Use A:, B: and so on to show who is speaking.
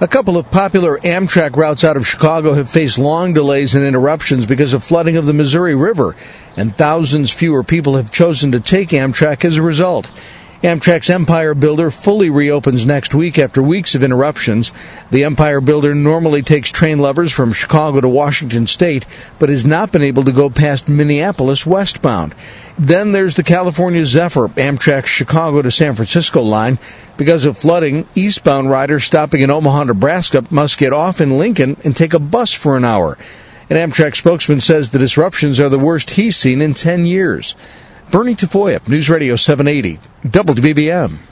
A: A couple of popular Amtrak routes out of Chicago have faced long delays and interruptions because of flooding of the Missouri River, and thousands fewer people have chosen to take Amtrak as a result. Amtrak's Empire Builder fully reopens next week after weeks of interruptions. The Empire Builder normally takes train lovers from Chicago to Washington State, but has not been able to go past Minneapolis westbound. Then there's the California Zephyr, Amtrak's Chicago to San Francisco line. Because of flooding, eastbound riders stopping in Omaha, Nebraska must get off in Lincoln and take a bus for an hour. An Amtrak spokesman says the disruptions are the worst he's seen in 10 years. Bernie Tafoya, News Radio 780, WBBM.